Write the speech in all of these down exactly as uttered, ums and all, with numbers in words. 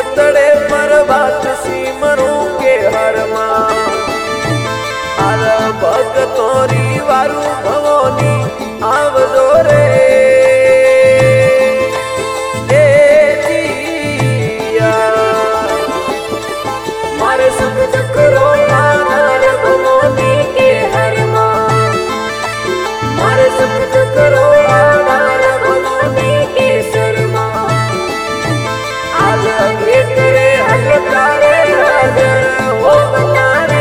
तड़े पर बात सीमरू के हरमा आर भगतोरी वारू भवोनी आवजो रे ए जिया मारे सुख दुख रोया नार भवोनी के हरमा मारे सुख दुख रोया नार भवोनी के शर्मा आगे करे हलकारे हाजर हो बनारे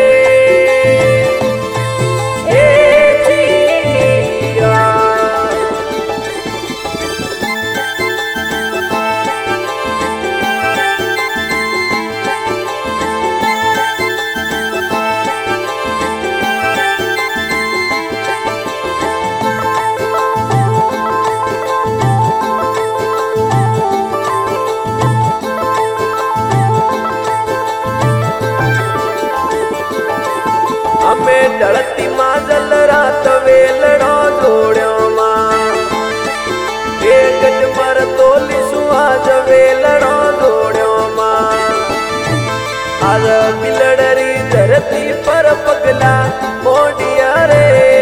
हमें डलती माजल रात वेलड़ो जोड़ो मां एक पर तोली सुहाज वेलड़ो जोड़ो मां आज बिलड़री धरती पर पगला मोडिया रे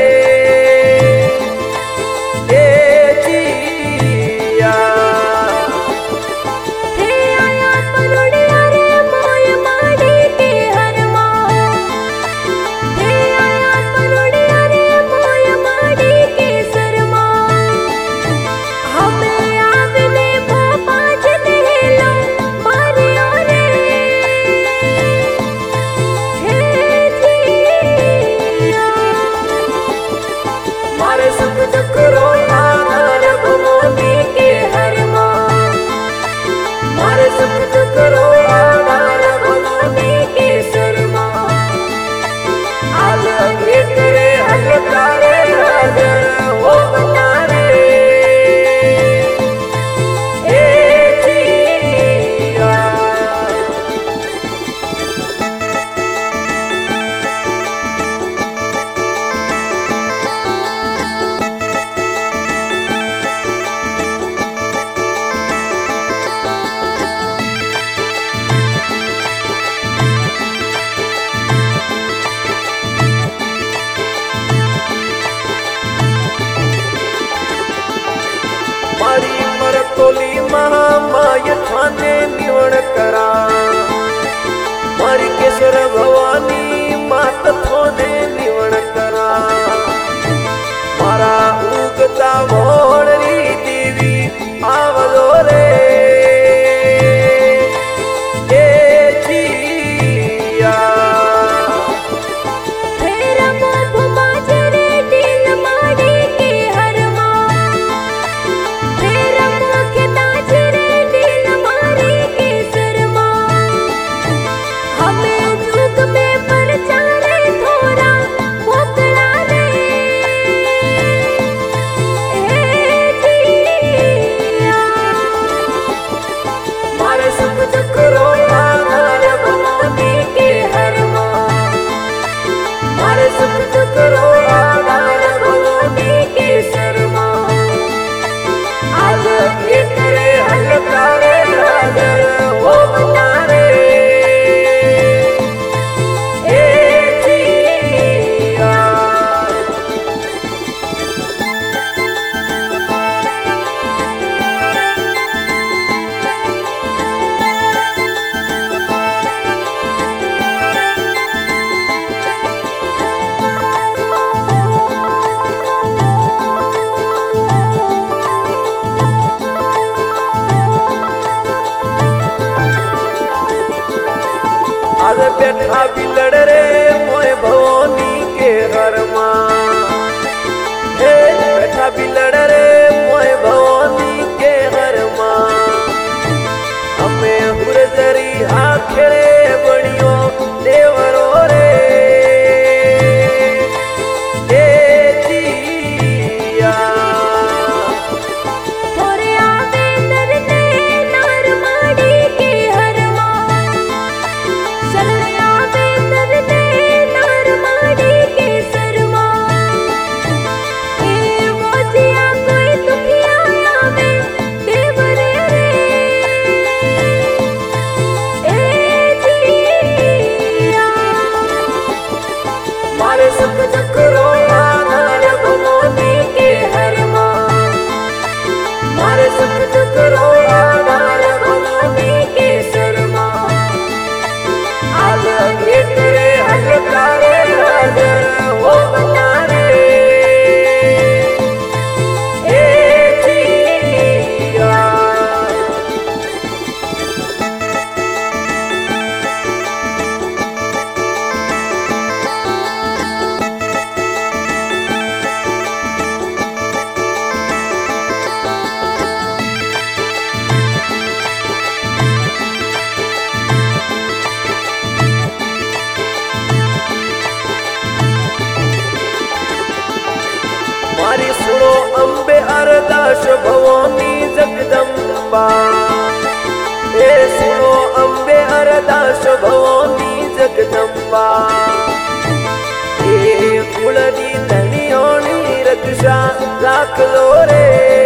मारी मरतोली महामाय थाने निवण करा मारी केशर भवानी मात थोने निवण करा मारा उगता मोड़री देवी आवजो रे बैठा बिलड़ रे मोए भवानी के घर मां हे बैठा बिलड़ रे मोए भवानी के घर मां हमें हुरजरी आखड़े बड़ियो देवरो रे शरण आवे सुख दुख रोवानार भवानी केसर मां आग एक रे हलकारे हाजर हो बनारे ए जिया मारी सुनो अंबे अरदास भवानी जगदम्बा ए सुनो अंबे अरदास भवानी जगदम्बा ए कुलदी धनियोनी रक्षा राख लो रे।